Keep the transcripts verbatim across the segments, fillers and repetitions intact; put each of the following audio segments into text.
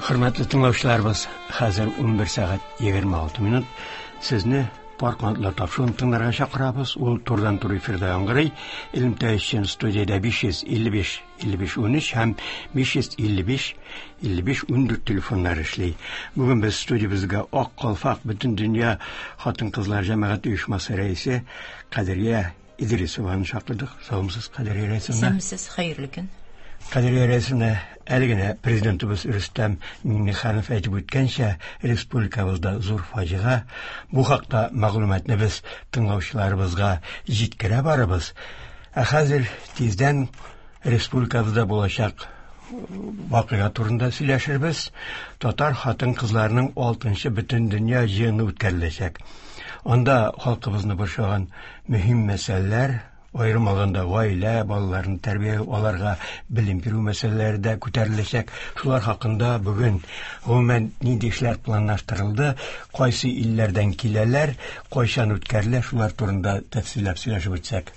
Hörmətli dinləyicilər, hazır on bir saat егерме алты минут. Sizni Parkmanlar tapşırın tınlarına şaqırabız. Ol turdan tur efirdə yanqırı. İlim təyişin studiyada beş yüz elli beş elli beş on üç hem beş yüz elli beş elli beş on dört telefonlar işley. Bugün biz studiyamızga Ak Qalfaq bütün dünya Xатын Qızlar Cəmiyyət Uyuşması rəisi Qadiriyə İdrisovаны şaqırдық. Sağımsız Qadiriyə rəisimə. Sağımsız, xeyirli gün. Qadiriyə rəisimə Әлгіне президентimiz Рүстәм Миңнеханов әйтеп үткәнчә, республикабызда зур фаҗига. Бу хакта мәгълүматны без тыңлаучыларыбызга җиткерә барыбыз. Ә хәзер тиздән республикабызда булачак вакыйга турында сөйләшербез. Татар хатын-кызларының алтынчы бөтен дөнья җыены үткәреләчәк. Анда халкыбызны борчыган мөһим мәсьәләләр, Ayrım alanda гаилә, балаларын тәрбия, аларга билим бирү мәсьәләләре дә күтәреләчәк. Шулар хакында бүген гомумән нинди эшләр планлаштырылды, кайсы илләрдән киләләр, кайчан үткәрелә, шулар турында тәфсилләп сөйләшеп үтсәк.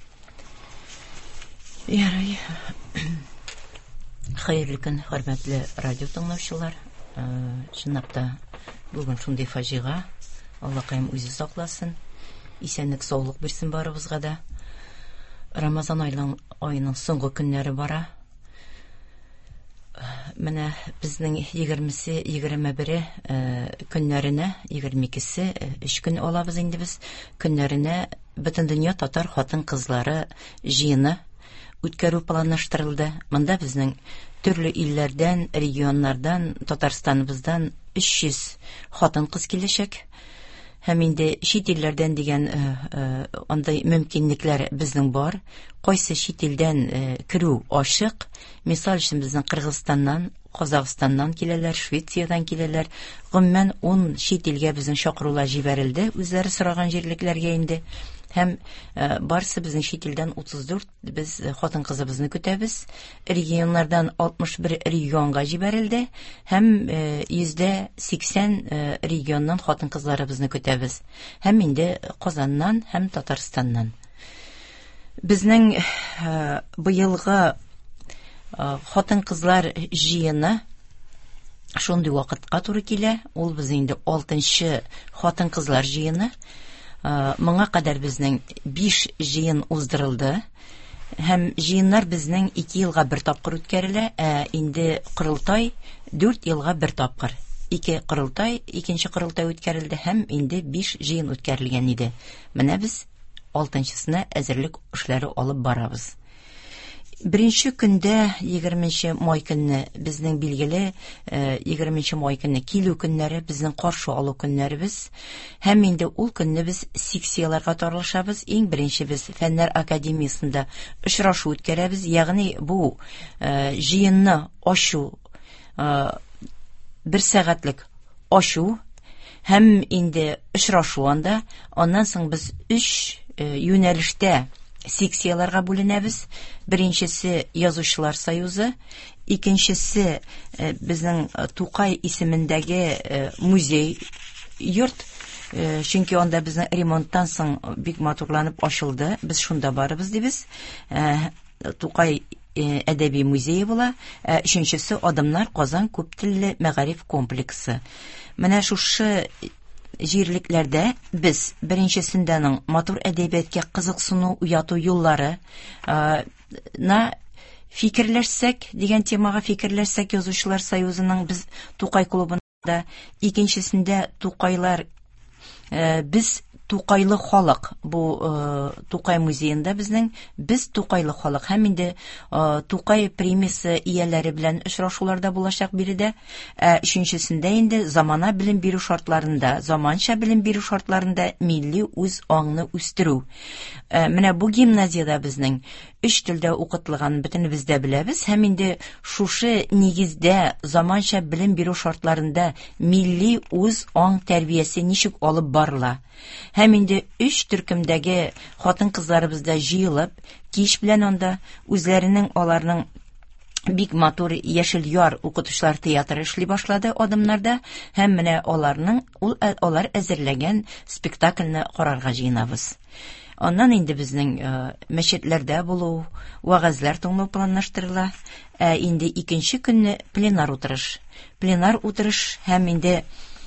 Ярый. Хәерле көн, хөрмәтле радио тыңлаучылар. Чынлап та бүген шундый фаҗига, Аллаһым үзе сакласын. Исәнлек, саулык бирсен барыбызга да. Рамазан айының айының соңгы көннәре бара. Менә безнең егермесе, егерме бире көннәренә, егерме икесе өч көн алабыз инде без. Көннәренә бөтен дөнья татар хатын-кызлары җыены үткәрү планлаштырылды. Монда безнең төрле илләрдән, регионнардан, Татарстаныбыздан өч йөз хатын-кыз киләчәк. Һәм инде чит илләрдән дигән андай мөмкинлекләр безнең бар. Кайсы чит илдән керү ашык. Мисал өчен безнең Кыргызстаннан, Казакъстаннан киләләр, Швециядән киләләр. Гомумән он чит илгә безнең чакырулар җибәрелде, үзләре сораган җирлекләргә инде. Һәм барысы безнең чит илдән утыз дүрт без хатын-кызыбызны көтәбез. Регионнардан алтмыш бер регионга җибәрелде һәм йөз сиксән регионнан хатын-кызларыбызны көтәбез. Һәм инде Казаннан һәм Татарстаннан. Безнең быелгы хатын-кызлар җыены шундый вакытка туры килә. Ул без инде алтынчы хатын-кызлар җыены. Моңа кадәр безнең биш җыен уздырылды. Һәм җыеннар безнең ике елга бер тапкыр үткәрелә, ә инде Кырылтай дүрт елга бер тапкыр. Ике Кырылтай, икенче Кырылтай үткәрелде һәм инде биш җыен үткәрелгән иде. Менә без алтынчысына әзерлек эшләре алып барабыз. Беренче көндә егерменче май көнне безнең билгеле егерменче май көнне килү көннәре, безнең каршы алу көннәребез. Һәм инде ул көнне без секцияларга таралышабыз. Иң беренче без Фәннәр академиясында очрашу үткәрәбез. Ягъни бу җыенны ачу бер сәгатьлек ачу һәм инде очрашу анда. Аннан соң без өч юнәлештә секцияларга бүленәбез. Беренчесе Язучылар союзы, икенчесе безнең Тукай исемендәге музей йорт. Чөнки анда безнең ремонттан соң бик матурланып ачылды. Без шунда барыбыз дибез. Тукай әдәби музее була. Өченчесе Адымнар Казан күптелле мәгариф комплексы. Менә шушы җирлекләрдә без беренчесендәнең матур әдәбиятка кызыксыну, уяту юллары на фикерләшсәк дигән темага фикерләшсәк, Язучылар союзының без Тукай клубында, икенчесендә Тукайлар, без Тукайлы халык, бу Тукай музеенда безнең без Тукайлы халык һәм инде Тукай премиясе ияләре белән очрашуларда булачак биредә. Өченчесендә инде замана белем бирү шартларында, заманча белем бирү шартларында милли үз аңны үстерү. Менә бу гимназиядә безнең өч телдә укытылган бөтенебез дә беләбез. Һәм инде шушы нигездә заманча белем бирү шартларында милли үз аң тәрбиясе ничек алып барыла. Һәм инде өч төркемдәге хатын-кызларыбызда җыелып, кич белән анда үзләренең аларның бик матур яшел яр укытучылар театры эшли башлады Адымнарда. Һәм менә аларның ул алар әзерләгән спектакльне карарга җыенабыз. Аннан инде безнең мәчетләрдә булу, вагазлар тыңлау планлаштырыла. Инде икенче көнне пленар утырыш. пленар утырыш һәм инде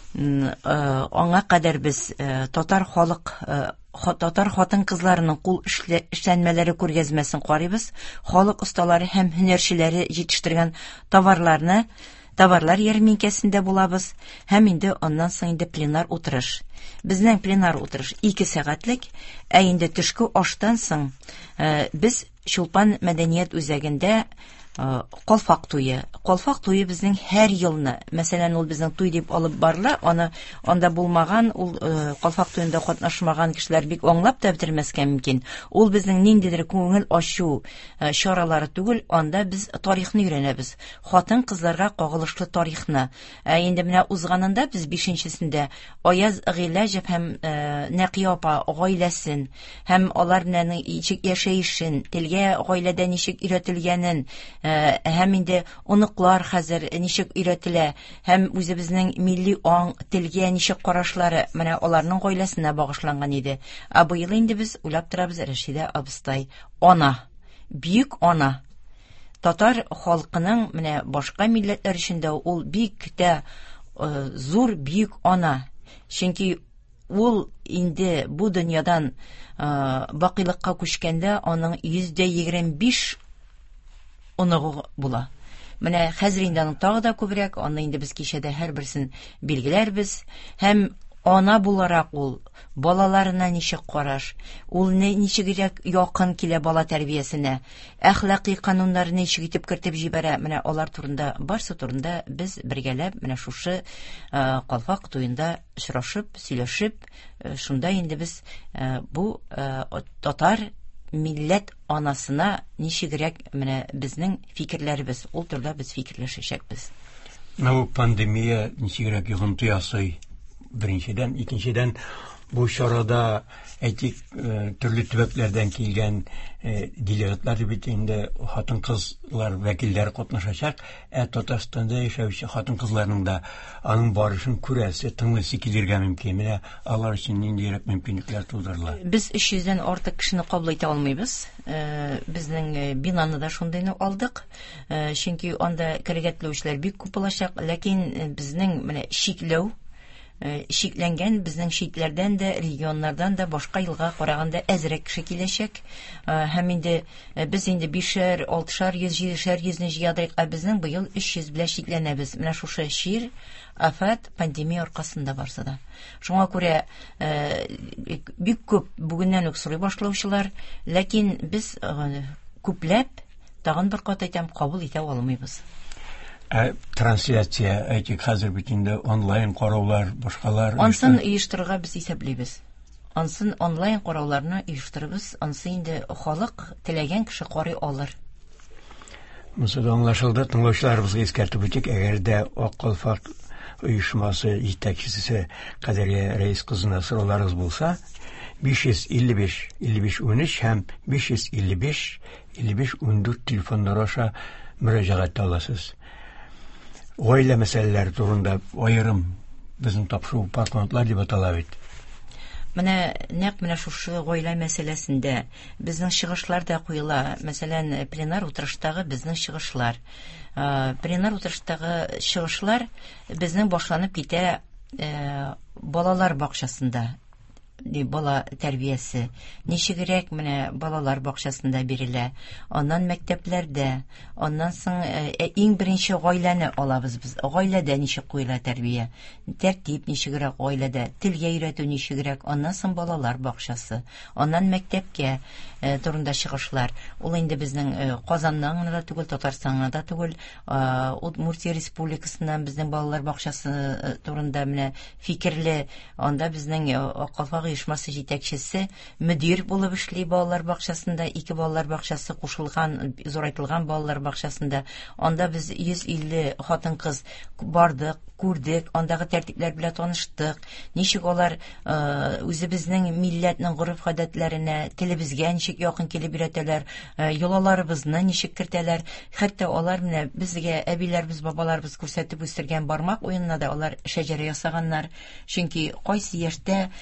аңа кадәр без татар халык татар хатын-кызларының кул эшләнмәләре күргәзмәсен карыйбыз. Халык осталары һәм һөнәрчеләре җитештергән товарларны товарлар ярминкәсендә булабыз. Һәм инде аннан соң инде пленар утырыш. Безнең пленар утырыш ике сәгатьлек, ә инде төшке аштан соң без Чулпан мәдәният үзәгендә Калфак туе. Калфак туе безнең һәр елны, мәсәлән, ул безнең туй дип алып барыла, аны анда булмаган, ул Калфак туенда катнашмаган кешеләр бик аңлап та бетермәскә мөмкин. Ул безнең ниндидер күңел ачу чаралары түгел, анда без тарихны өйрәнәбез. Хатын-кызларга кагылышлы тарихны. Ә инде менә узганында без бишенчесендә Аяз Гыйләҗев һәм Нәкия апа гаиләсен һәм алар белән ничек яшәешен, телгә гаиләдә ничек өйрәтелгәнен, һәм инде оныклар хәзер ничек өйрәтелә, һәм үзебезнең милли аң, телгә ничек карашлары, менә аларның гаиләсенә багышланган иде. Ә быел инде без уйлап торабыз, Рәшидә абыстай, ана, бөек ана. Татар халкының менә башка милләтләр өчен дә ул бик тә зур бөек ана. Чөнки ул инде бу дөньядан бакыйлыкка күчкәндә аның йөз егерме биш оныгы була. Менә хәзер инде аның тагы да күбрәк, аны инде без кичәдә һәрберсен билгеләрбез. Һәм ана буларак ул балаларына ничек караш, ул ничегрәк якын килә бала тәрбиясенә, әхлакый кануннарны ничек итеп кертеп җибәрә, менә алар турында, барсы турында без бергәләп менә шушы Калфак туенда очрашып, сөйләшеп, шунда инде без бу татар милләт анасына ничегрәк менә безнең фикерләребез, ул турда без фикерләшәчәкбез. Менә пандемия ничегрәк йогынты ясый. Беренчедән, икенчедән бу чарада әйтик төрле төбәкләрдән килгән делегатлар бит инде хатын-кызлар вәкилләре катнашачак, ә Татарстанда яшәүче хатын-кызларның да аның барышын күрәсе, тыңлыйсы килергә мөмкин. Менә алар өчен ниндирәк мөмкинлекләр тудырыла? Без өч йөздән артык кешене кабул итә алмыйбыз. Безнең бинаны да шундыйны алдык. Чөнки анда керергә теләүчеләр бик күп булачак, ләкин безнең менә шикләү шикләнгән безнең шитләрдән дә, регионнардан да башка елга караганда әзрәк кеше киләчәк. Һәм инде без инде бишәр, алтышар, йөз, җидешәр йөзне җыядык, ә безнең быел өч йөз белән шикләнәбез. Менә шушы чир, афат, пандемия аркасында барса да. Шуңа күрә бик күп бүгеннән үк сорый башлаучылар, ләкин без күпләп, тагын бер кат әйтәм, кабул итә алмыйбыз. Трансляция, әйтик, хәзер бит инде онлайн караулар, башкалар. Ансын оештырырга без исәплибез. Ансын онлайн карауларны оештырыбыз, ансы инде халык теләгән кеше карый алыр. Монда аңлашылды, тыңлаучыларыбызга искәртеп үтик, әгәр дә Ак Калфак оешмасы җитәкчесе Кадәрия Рәис кызына сорауларыгыз булса, биш йөз илле биш илле биш ун өч һәм биш йөз илле биш илле биш ун дүрт телефоннары аша мөрәҗәгать аласыз. Гаилә мәсьәләләре турында аерым безнең тапшыру партнерлар дип атала бит. Менә нәкъ менә шушы гаилә мәсьәләсендә безнең чыгышлар да куела. Мәсәлән, пленар утырыштагы безнең чыгышлар. Пленар утырыштагы чыгышлар безнең башланып китә балалар бакчасында. Бала тәрбиясе ничегрәк менә балалар бакчасында бирелә, аннан мәктәпләрдә, аннан соң иң беренче гаиләне алабыз без. Гаиләдә ничек куела тәрбия, тәртип ничегрәк гаиләдә, телгә өйрәтү ничегрәк, аннан соң балалар бакчасы, аннан мәктәпкә турында чыгышлар. Ул инде безнең Казаннан да түгел, Татарстаннан да түгел, Удмуртия Республикасыннан безнең балалар бакчасы турында менә фикерле, анда безнең Калфак оешмасы җитәкчесе мөдир булып эшли балалар бакчасында, ике балалар бакчасы кушылган, зурайтылган балалар бакчасында. Анда без йөз илле хатын-кыз бардык, күрдек, андагы тәртипләр белән таныштык, ничек алар үзебезнең милләтнең гореф-гадәтләренә, телебезгә ничек якын килеп өйрәтәләр, йолаларыбызны ничек кертәләр. Хәтта алар менә безгә әбиләрбез, бабаларыбыз күрсәтеп үстергән бармак уенына да алар шәҗәрә ясаганнар. Чөнки кайсы яшьтә нинди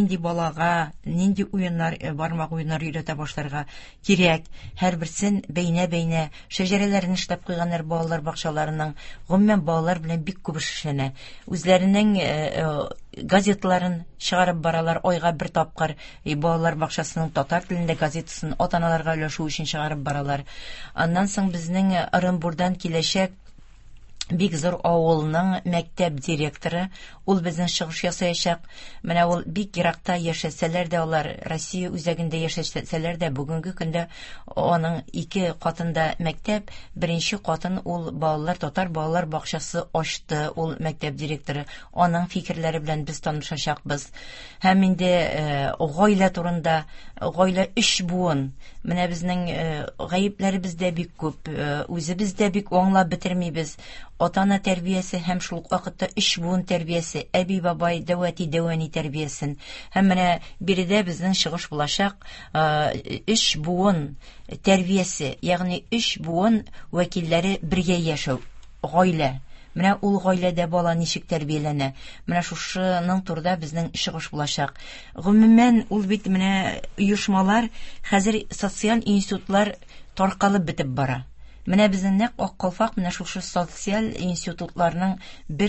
нинди балага нинди уеннар, бармак уеннар өйрәтә башларга кирәк, һәрберсен бәйнә-бәйнә шәҗәрәләрен эшләп куйганнар балалар бакчаларының. Гомумән балалар белән бик күп эшләнә. Үзләренең газеталарын чыгарып баралар, айга бер тапкыр балалар бакчасының татар телендә газетасын ата-аналарга өләшү өчен чыгарып баралар. Аннан соң безнең Орынбурдан киләчәк бик зур авылның мәктәп директоры, ул безнең чыгыш ясаячак. Менә ул бик еракта яшәсәләр дә, алар Россия үзәгендә яшәсәләр дә, бүгенге көндә аның ике катында мәктәп, беренче катын ул балалар татар балалар бакчасы ачты, ул мәктәп директоры. Аның фикерләре белән без танышачакбыз. Һәм инде гаилә турында, гаилә өч буын. Менә безнең гаепләребез дә бик күп, үзебез дә бик аңлап бетермибез. Ата-ана тәрбиясе һәм шул ук вакытта өч буын тәрбиясе, әби бабай дәвати дәвани тәрбиясен. Һәм менә биредә безнең чыгыш булачак өч буын тәрбиясе, ягъни өч буын вәкилләре бергә яшәү, гаилә. Менә ул гаиләдә бала ничек тәрбияләнә? Менә шушының турында безнең чыгыш булачак. Гомумән ул бит менә оешмалар, хәзер социаль институтлар таркалып бетеп бара. Менә безнең нәкъ Аккалфак менә шушы социаль институтларның бер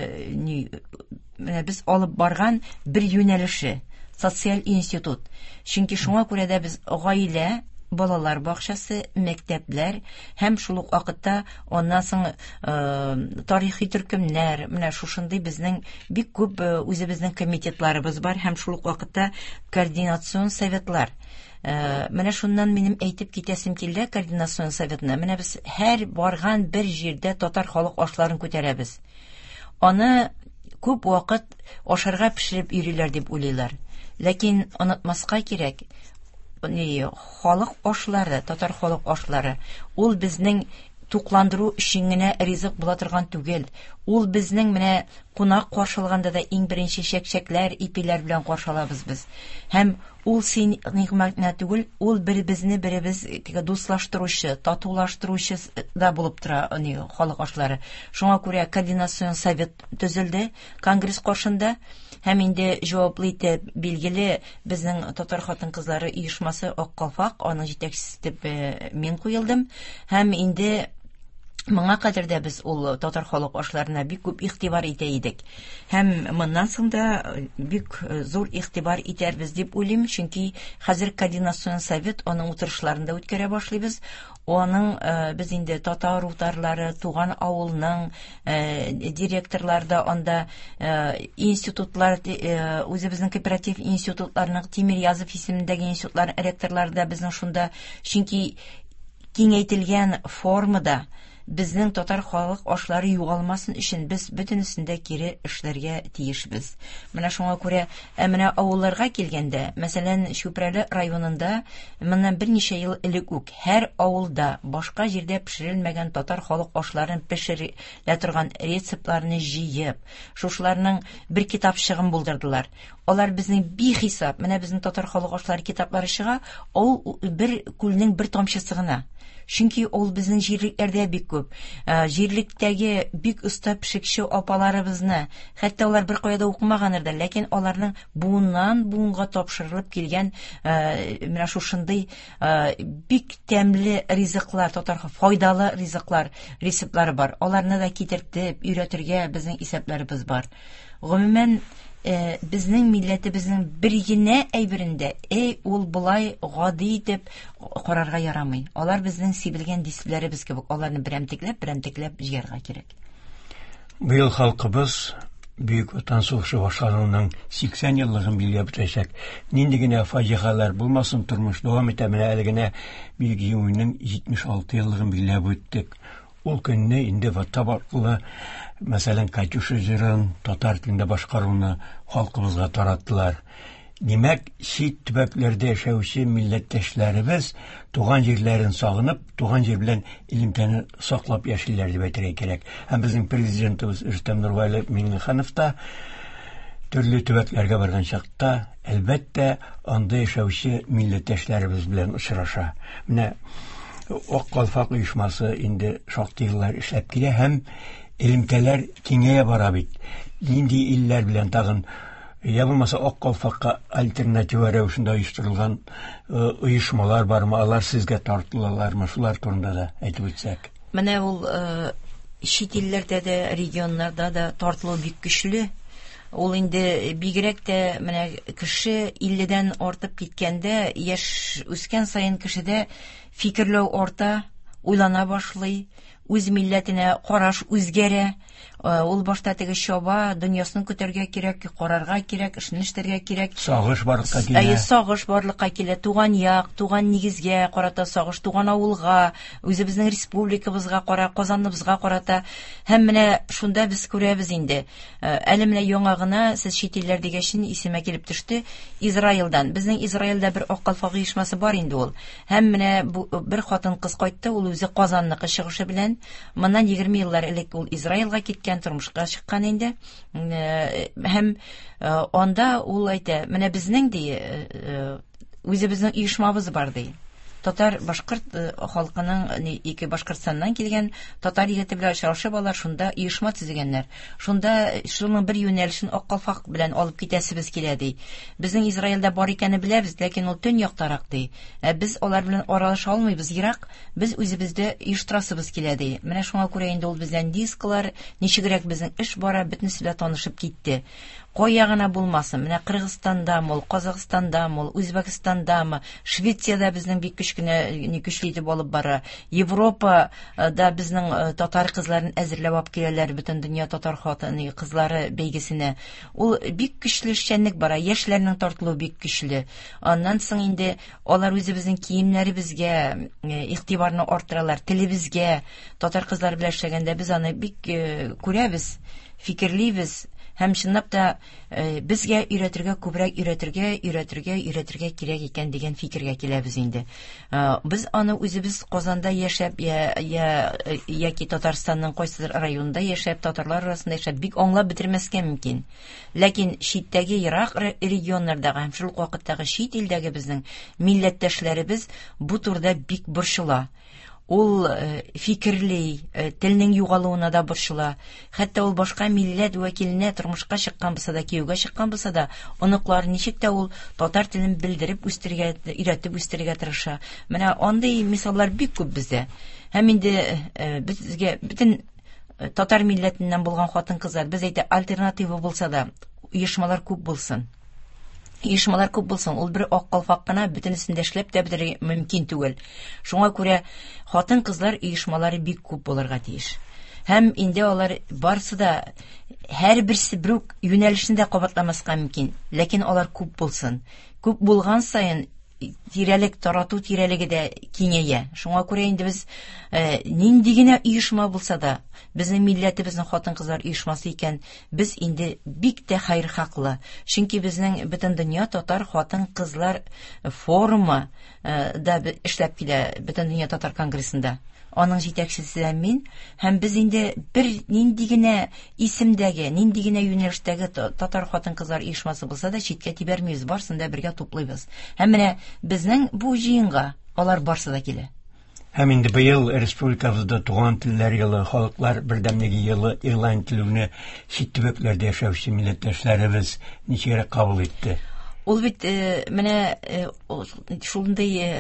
менә без алып барган бер юнәлеше, социаль институт. Чөнки шуңа күрә дә без гаилә, балалар бакчасы, мәктәпләр һәм шул ук вакытта аннан соң тарихи төркемнәр, менә шушындый безнең бик күп үзебезнең комитетларыбыз бар һәм шул ук вакытта координацион советлар. Менә шуннан минем әйтеп китәсем килде координацион советына. Менә без һәр барган бер җирдә татар халык ашларын күтәрәбез. Аны күп вакыт ашарга пешереп йөриләр дип уйлыйлар. Ләкин онытмаска кирәк, халык ашлары, татар халык ашлары, ул безнең тукландыру өчен генә ризык була торган түгел. Ул безнең менә кунак каршылганда да иң беренче чәкчәкләр, ипиләр белән каршылабыз без. Һәм ул син нигъмәтне түгел, ул бер-безне беребез дуслаштыручы, татулаштыручы да булып тора халык ашлары. Шуңа күрә координацион совет төзелде конгресс каршында. Һәм инде җаваплы итеп билгеле безнең татар хатын-кызлары оешмасы Аккалфак, аның җитәкчесе итеп мин куелдым. Һәм инде моңа кадәр дә без ул татар халык ашларына бик күп игътибар итә идек. Һәм моннан соң да бик зур игътибар итәрбез дип уйлыйм, чөнки хәзер координацион совет аның утырышларында үткәрә башлыйбыз. Аның без инде татар утарлары, туган авылның директорлары да анда, институтлар, үзебезнең кооператив институтларының Тимирязев исемендәге институтлар ректорлары да безнең шунда, чөнки киңәйтелгән формада безнең татар халык ашлары югалмасын өчен без бөтенесендә кире эшләргә тиешбез. Менә шуңа күрә, ә менә авылларга килгәндә, мәсәлән, Чүпрәле районында моннан берничә ел элек үк һәр авылда башка җирдә пешерелмәгән татар халык ашларын пешерә торган рецептларны җыеп, шушларның бер китапчыгын булдырдылар. Алар безнең бихисап, менә безнең татар халык ашлары китаплары чыга, ул бер күлнең бер тамчысы гына. Чөнки ул безнең җирлекләрдә бик күп. Җирлектәге бик оста пешекче апаларыбызны, хәтта алар бер кая да укымаганнар, ләкин аларның буыннан буынга тапшырылып килгән менә шушындый бик тәмле ризыклар, татар файдалы ризыклар, рецептлары бар. Аларны да китертеп өйрәтергә безнең исәпләребез бар. Гомумән безнең милләтебезнең бер генә әйберендә, эй, ул булай гади итеп карарга ярамый. Алар безнең сибелгән диспләребез кебек, аларны берәмтекләп, берәмтекләп җыярга кирәк. Быел халкыбыз Бөек Ватан сугышы башлануының сиксән еллыгын билгеләп үтәчәк. Нинди генә фаҗигалар булмасын, тормыш дәвам итә, менә әле генә Билги уйның җитмеш алты еллыгын билгеләп үттек. Ул көнне инде ватабатлы, мәсәлән, Катюша җырын татар телендә башкаруны халкыбызга тараттылар. Димәк, чит төбәкләрдә яшәүче милләттәшләребез туган җирләрен сагынып, туган җир белән илемтәне саклап яшиләр дип әйтергә кирәк. Һәм безнең президентыбыз Рөстәм Нургали Миңнеханов та төрле төбәкләргә барган чакта, әлбәттә, анда яшәүче милләттәшләребез белән очраша. Менә Аккалфак оешмасы инде шактый еллар эшләп килә һәм элемтәләр киңәя бара бит. Нинди илләр белән тагын Я булмаса ак калфакка альтернатива рәвешендә оештырылган оешмалар бармы, алар сезгә тартылалармы, шулар турында да әйтеп үтсәк. Менә ул чит илләрдә дә, регионнарда да тартылу бик көчле. Ул инде бигрәк тә менә кеше илледән артып киткәндә, яшь үскән саен кешедә фикерләү арта, уйлана башлый, үз милләтенә караш үзгәрә. Ул башта теге чаба, дөньясын күтәргә кирәк, карарга кирәк, эшне эшләргә кирәк. Сагыш барлыкка килә. Әйе, сагыш барлыкка килә. Туган як, туган нигезгә карата сагыш, туган авылга, үзебезнең республикабызга кара, Казаныбызга карата. Һәм менә шунда без күрәбез инде. Әле менә яңа гына сез чит илләр дигәчен исемә килеп төште. Израилдан. Безнең Израилдә бер ак калфак оешмасы бар инде ул. Һәм менә бу бер хатын кыз кайтты, ул үзе Казанныкы чыгышы белән. Моннан егерме еллар элек ул Израилга киткән, тормышка чыккан инде. Һәм анда ул әйтә, менә безнең ди үзебезнең оешмабыз бар ди. Татар башкорт халкының ике Башкортстаннан килгән татар егете белән очрашып алар, шунда оешма төзегәннәр. Шунда шуның бер юнәлешен ак калфак белән алып китәсебез килә ди. Безнең Израилдә бар икәнне беләбез, ләкин ул төн яктарак ди. Без алар белән аралаша алмыйбыз, ерак. Без үзебездә оештырасыбыз килә ди. Менә шуңа күрә инде ул бездән дискалар, ничегрәк безнең эш бара, бөтенесе белән танышып китте. Кая гына булмасын, менә Кыргызстанда, мол Казакъстанда, мол Үзбәкстанда, Швециядә безнең бик көчкенә ни көчле итеп алып бара. Европада безнең татар кызларын әзерләп алып киләләр, бөтен дөнья татар хатыны кызлары бәйгесенә. Ул бик көчле эшчәнлек бара, яшьләрнең тартылуы бик көчле. Аннан соң инде алар үзебезнең киемнәребезгә игътибарны арттыралар, телебезгә. Татар кызлары белән эшләгәндә без аны бик күрәбез, фикерлибез. Һәм чынлап та безгә өйрәтергә, күбрәк өйрәтергә, өйрәтергә, өйрәтергә кирәк икән дигән фикергә киләбез инде. Без аны үзебез Казанда яшәп, я я яки Татарстанның кайсыдыр районында яшәп, татарлар арасында яшәп бик аңлап бетермәскә мөмкин. Ләкин читтәге ерак регионнардагы һәм шул ук вакыттагы чит илдәге безнең милләттәшләребез бу турыда бик борчыла. Ул фикерли, телнең югалуына да борчыла. Хәтта ул башка милләт вәкиленә тормышка чыккан булса да, кияүгә чыккан булса да, оныклар ничек тә ул татар телен белдереп үстергә, өйрәтеп үстергә тырыша. Менә андый мисаллар бик күп бездә. Һәм инде безгә бөтен татар милләтеннән булган хатын-кызлар, без әйтә, альтернатива булса да, оешмалар күп булсын. Оешмалар күп булсын, ул бер ак калфак кына бөтенесен дә эшләп тә бетерергә мөмкин түгел. Шуңа күрә хатын-кызлар оешмалары бик күп булырга тиеш. Һәм инде алар барсы да һәрберсе бер үк юнәлешендә кабатламаска мөмкин, ләкин алар күп булсын. Күп булган саен тирәлек, тарату тирәлеге дә киңәя. Шуңа күрә инде без нинди генә оешма булса да, безнең милләтебезнең хатын-кызлар оешмасы икән, без инде бик тә хәйр хаклы. Чөнки безнең бөтен дөнья татар хатын-кызлар форумы да эшләп килә, бөтен дөнья татар конгрессында. Аның җитәкчесе мин, һәм без инде бер нинди генә исемдәге, нинди генә юнәлештәге татар хатын-кызлар оешмасы булса да читкә тибәрмибез, барсын да бергә туплыйбыз. Һәм менә безнең бу җыенга алар барсы да килә. Һәм инде быел республикабызда туган телләр елы, халыклар бердәмлеге елы игълан ителүне чит төбәкләрдә яшәүче милләттәшләребез ничегрәк кабул итте? Ул бит менә шундый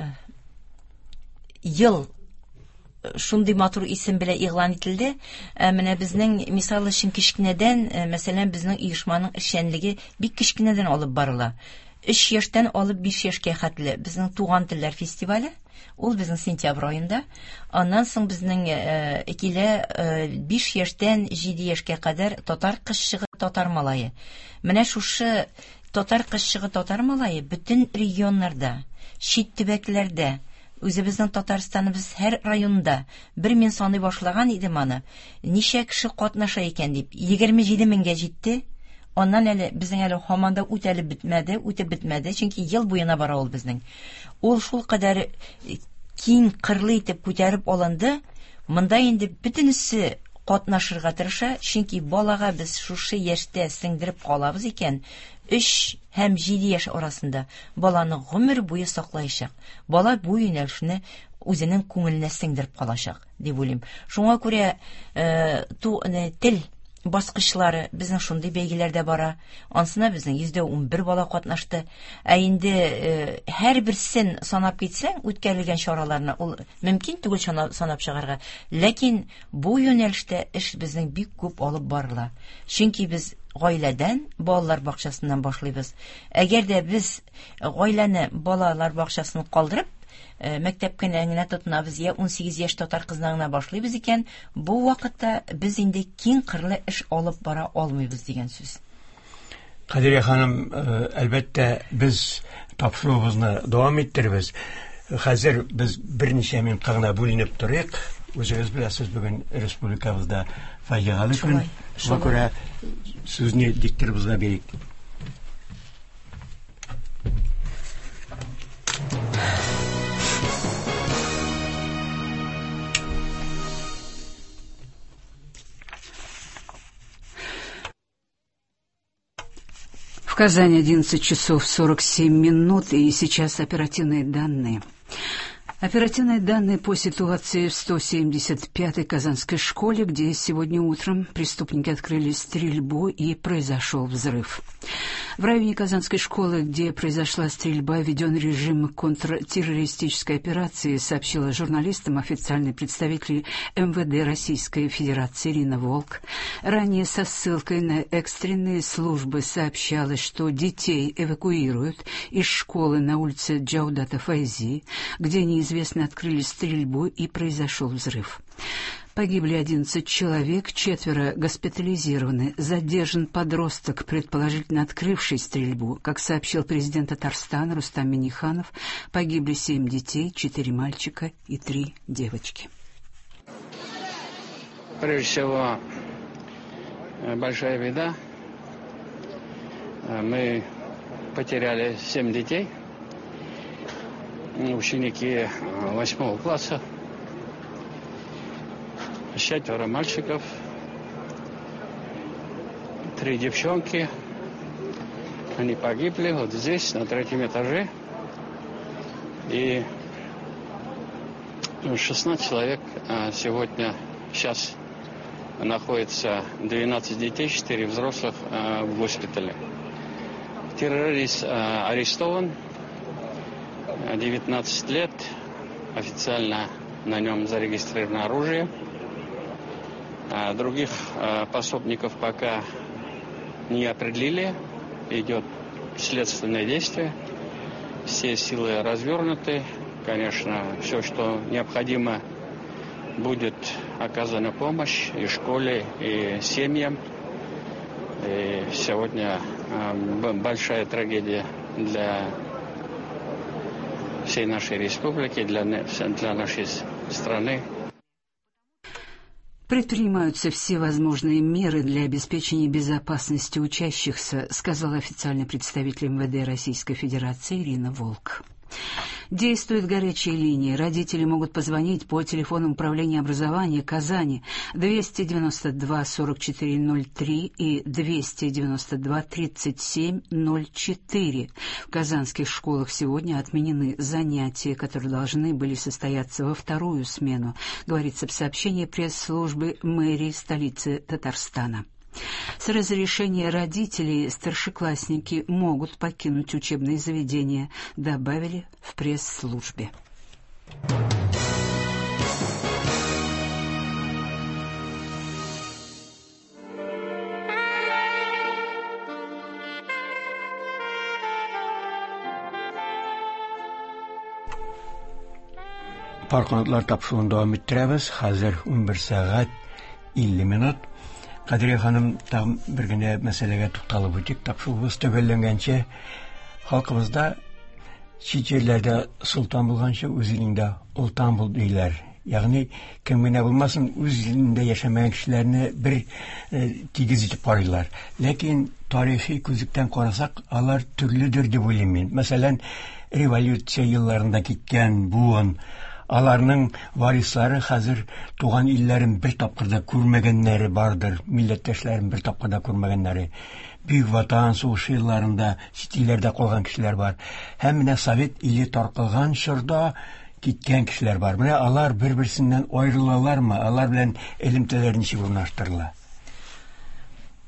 ел шундый матур исем белән игълан ителде. Менә безнең мисал өчен кичкенәдән, мәсәлән, безнең оешманың эшчәнлеге бик кичкенәдән алып барыла. өч яшьтән алып биш яшькә хәтле безнең туган телләр фестивале, ул безнең сентябрь аенда. Аннан соң безнең килә биш яшьтән җиде яшькә кадәр татар кызчыгы, татар малае. Менә шушы татар кызчыгы, татар малае бөтен регионнарда, чит төбәкләрдә, үзебезнең Татарстаныбыз һәр районда бер мең саный башлаган идем аны. Ничә кеше катнаша икән дип, егерме җиде меңгә җитте. Аннан әле безнең әле һаманда үтәлеп бетмәде, үтеп бетмәде, чөнки ел буена бара ул безнең. Ул шул кадәр киң кырлы итеп күтәреп алынды. Монда инде бөтенесе катнашырга тырыша, чөнки балага без шушы яшьтә сеңдереп калабыз икән, өч һәм җиде яшь арасында баланы гомер буе саклаячак. Бала бу юнәлешне үзенең күңеленә сеңдереп калачак дип уйлыйм. Шуңа күрә тел баскычлары безнең шундый бәйгеләрдә бара. Ансына безнең йөз ун бер бала катнашты. Ә инде э, һәр берсен санап китсәң, үткәрелгән чараларны ул мөмкин түгел санап чыгарга. Ләкин бу юнәлештә эш безнең бик күп алып барыла. Чөнки без гаиләдән, балалар бакчасыннан башлыйбыз. Әгәр дә без гаиләне балалар бакчасын калдырып, мәктәпкә генә тотынабыз, я ун сигез яшь татар кызына гына башлыйбыз икән, бу вакытта без инде киң кырлы эш алып бара алмыйбыз дигән сүз. Кадирия ханым, әлбәттә без тапшыруыбызны дәвам иттербез. Хәзер без берничә минутка гына бүленеп торыйк. Үзегез беләсез, бүген республикабызда фаҗигале көн. Шуңа күрә сүзне дикторыбызга бирик. В Казани одиннадцать часов сорок семь минут, и сейчас оперативные данные. Оперативные данные по ситуации в сто семьдесят пятой Казанской школе, где сегодня утром преступники открыли стрельбу и произошел взрыв. В районе Казанской школы, где произошла стрельба, введен режим контртеррористической операции, сообщила журналистам официальный представитель эм вэ дэ Российской Федерации Ирина Волк. Ранее со ссылкой на экстренные службы сообщалось, что детей эвакуируют из школы на улице Джаудата Файзи, где неизвестные открыли стрельбу и произошел взрыв. Погибли одиннадцать человек, четверо госпитализированы. Задержан подросток, предположительно открывший стрельбу. Как сообщил президент Татарстана Рустам Минниханов, погибли семь детей, четыре мальчика и три девочки. Прежде всего, большая беда. Мы потеряли семь детей, ученики восьмого класса. Четверо мальчиков, три девчонки. Они погибли вот здесь, на третьем этаже. И шестнадцать человек сегодня, сейчас находится двенадцать детей, четыре взрослых в госпитале. Террорист арестован, девятнадцать лет, официально на нем зарегистрировано оружие. Других пособников пока не определили, идет следственное действие, все силы развернуты, конечно, все, что необходимо, будет оказана помощь и школе, и семьям. И сегодня большая трагедия для всей нашей республики, для, для нашей страны. Предпринимаются все возможные меры для обеспечения безопасности учащихся, сказал официальный представитель эм вэ дэ Российской Федерации Ирина Волк. Действует горячая линия. Родители могут позвонить по телефону управления образования Казани двести девяносто два сорок четыре ноль три и двести девяносто два тридцать семь ноль четыре. В казанских школах сегодня отменены занятия, которые должны были состояться во вторую смену, говорится в сообщении пресс-службы мэрии столицы Татарстана. С разрешения родителей старшеклассники могут покинуть учебные заведения, добавили в пресс-службе. Парконатлар тапшыруын дәвам иттерәбез. Хәзер ун бер сәгать илле минут. Кадирия ханым, там бер генә мәсьәләгә тукталып үтик. Тапшыруыбыз төгәлләнгәнчә, халкыбызда чит җирләрдә солтан булганчы үз илендә олтан бул диләр. Ягъни кем генә булмасын, үз илендә яшәмәгән кешеләрне бер э, тигез итеп карыйлар. Ләкин тарихи күзлектән карасак, алар төрледер дип уйлыйм мин. Мәсәлән, революция елларында киткән буын, аларның варислары хәзер туган илләрен бер тапкырда күрмәгәннәре бардыр, милләттәшләрен бер тапкырда күрмәгәннәре. Бөек ватан сугышы елларында чит илләрдә калган кешеләр бар. Һәм менә Совет иле таркалган чорда киткән кешеләр бар. Менә алар бер-берсеннән аерылалармы? Алар белән элемтәләр ничек урнаштырыла?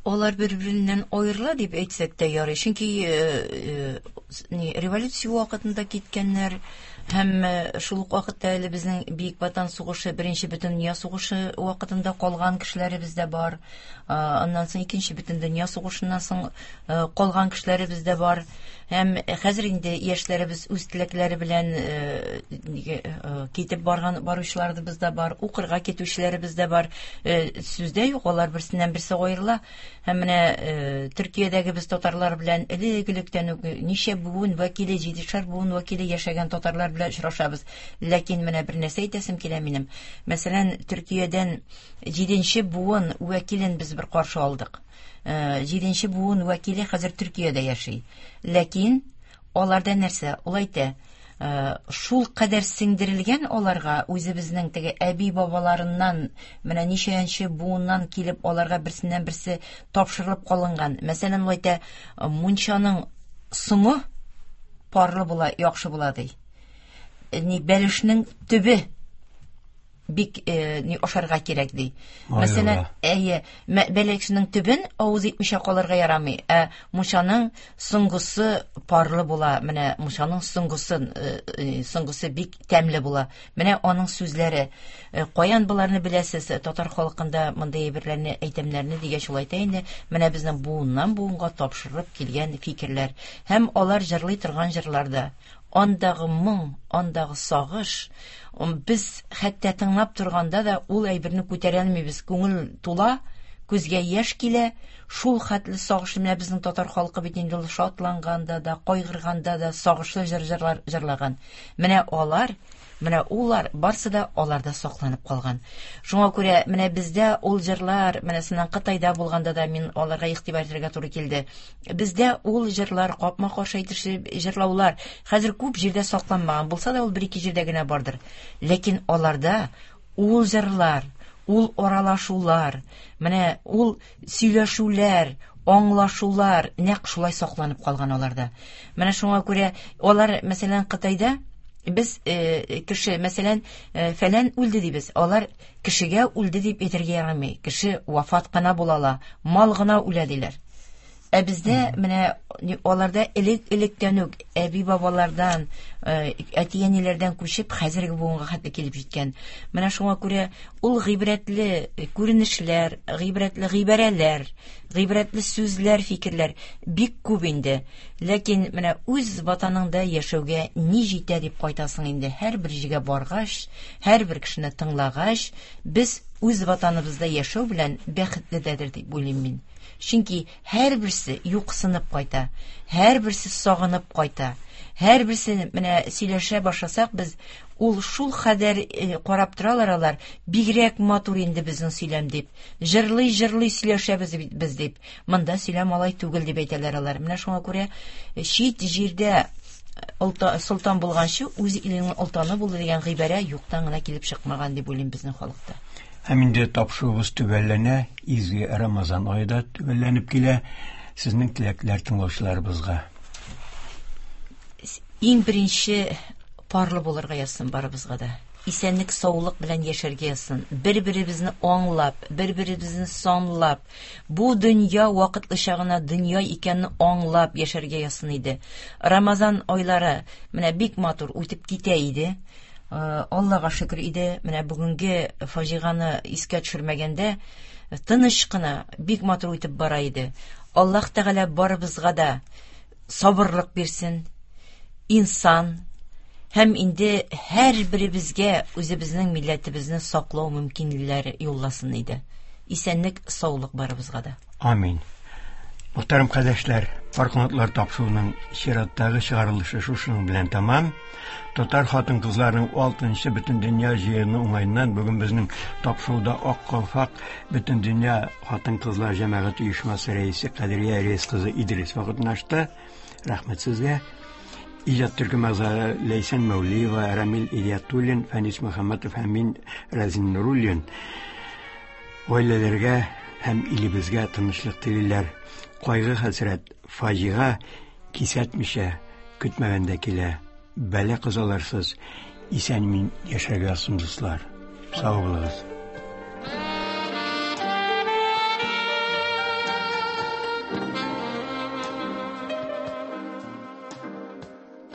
Алар бер-береннән аерыла дип әйтсәк тә ярый. Чөнки ни революция вакытында киткәннәр һәм шул ук вакытта әле безнең Бөек Ватан сугышы, Беренче бөтен дөнья сугышы вакытында калган кешеләребез дә бар. Аннан соң Икенче бөтен дөнья сугышыннан соң калган кешеләребез дә бар. Һәм хәзер инде яшьләребез үз теләкләре белән китеп барган баручыларыбыз да бар, укырга китүчеләребез дә бар. Сүздә юк, алар берсеннән берсе аерыла. Һәм менә Төркиядәге без татарлар белән элек-электән үк ничә буын вәкиле, җидешәр буын вәкиле яшәгән татарлар белән очрашабыз. Ләкин менә бер нәрсә әйтәсем килә минем. Мәсәлән, Төркиядән җиденче буын вәкилен без бер каршы алдык. Җиденче буын вәкиле хәзер Төркиядә яши. Ләкин аларда нәрсә? Ул әйтә, шул кадәр сеңдерелгән аларга үзебезнең теге әби бабаларыннан менә ничәенче буыннан килеп аларга берсеннән берсе тапшырылып калынган. Мәсәлән, ул әйтә, мунчаның соңы парлы була, яхшы була ди. Ни бәлешнең төбе бик ни ашарга кирәк ди. Мәсәлән, әйе, бәлешнең төбен авыз итмичә калырга ярамый. Ә мунчаның соңгысы парлы була. Менә мунчаның соңгысы соңгысы бик тәмле була. Менә аның сүзләре. Каян буларны беләсез? Татар халкында мондай әйберләрне, әйтемнәрне дигәч ул әйтә инде. Менә безнең буыннан буынга тапшырып килгән фикерләр. Һәм алар җырлый торган җырларда андагы моң, андагы сагыш, без хәтта тыңлап торганда да ул әйберне күтәрә алмыйбыз. Күңел тула, күзгә яшь килә. Шул хәтле сагыш менә безнең татар халкы бит инде шатланганда да, кайгырганда да сагышлы җырлар җырлаган. Менә алар, менә улар барсы да аларда сакланып калган. Шуңа күрә менә бездә ул җырлар, менә синең Кытайда булганда да мин аларга игътибар итәргә туры килде. Бездә ул җырлар, капма-каршы әйтүче җырлаулар хәзер күп җирдә сакланмаган булса да, ул бер-ике җирдә генә бардыр. Ләкин аларда ул җырлар, ул аралашулар, менә ул сөйләшүләр, аңлашулар нәкъ шулай сакланып калган аларда. Менә шуңа күрә алар, мәсәлән, Кытайда без кеше, мәсәлән, фәлән үлде дибез. Алар кешегә үлде дип әйтергә ярамый. Кеше вафат кына булала, мал гына үлә диләр. Ә бездә менә аларда элек-электән үк әби бабалардан, әти-әниләрдән күчеп хәзерге буынга хәтле килеп җиткән. Менә шуңа күрә ул гыйбрәтле күренешләр, гыйбрәтле гыйбарәләр, гыйбрәтле сүзләр, фикерләр бик күп инде. Ләкин менә үз ватаныңда яшәүгә ни җитә дип кайтасың инде. Һәр бер җиргә баргач, һәр бер кешене тыңлагач, без үз ватаныбызда яшәү белән бәхетледер дип уйлыйм мин. Чөнки һәр берсе юксынып кайта, һәр берсе сагынып кайта, һәр берсе менә сөйләшә башласак, без ул шул хәдәр карап торалар алар, бигрәк матур инде безнең сөйләм дип, җырлый җырлый сөйләшәбез без дип. Монда сөйләм алай түгел дип әйтәләр алар. Менә шуңа күрә чит җирдә солтан булганчы үз иленең олтаны булды дигән гыйбарә юктан гына килеп чыкмаган дип уйлыйм безнең халыкта. Һәм инде тапшыруыбыз түбәлләнә, изге Рамазан айда түбәлләнеп килә. Сезнең теләкләр тыңлаучыларыбызга. Иң беренче парлы булырга язсын барыбызга да. Исәнлек, саулык белән яшәргә язсын. Бер-беребезне аңлап, бер-беребезне санлап, бу дөнья вакытлыча гына дөнья икәнне аңлап яшәргә язсын иде. Рамазан айлары менә бик матур үтеп китә иде. Аллага шөкер иде. Менә бүгенге фаҗиганы искә төшермәгәндә тыныч кына бик матур үтеп бара иде. Аллаһ Тәгалә барыбызга да сабырлык бирсен, инсан һәм инде һәр беребезгә үзебезнең милләтебезне саклау мөмкинлекләре юлласын иде. Исәнлек, саулык барыбызга да. Амин. Мөхтәрәм кардәшләр, Фаркунатлар тапшыруның чираттагы чыгарылышы шушының белән тамам. Татар хатын-кызларның алтынчы бөтен дөнья җыены уңайыннан бүген безнең тапшыруда Ак Калфак бөтен дөнья хатын-кызлар җәмәгате оешмасы рәисе Кадрия Рәис кызы Идрисова катнашты. Рәхмәт сезгә. İcat Türkü Mağazı Leysen Mevlieva, Ramil İlyatulin, Fənis Muhammadov һәм мин Razin Nurulin. Ailələrə һәм илебезгә тынычлык телиләр. Кайгы, хәсрәт, фаҗига кисәтмичә көтмәгәндә килә. Бәла кызаларсыз исән мин яшәргә сумсызлар. Сау булыгыз.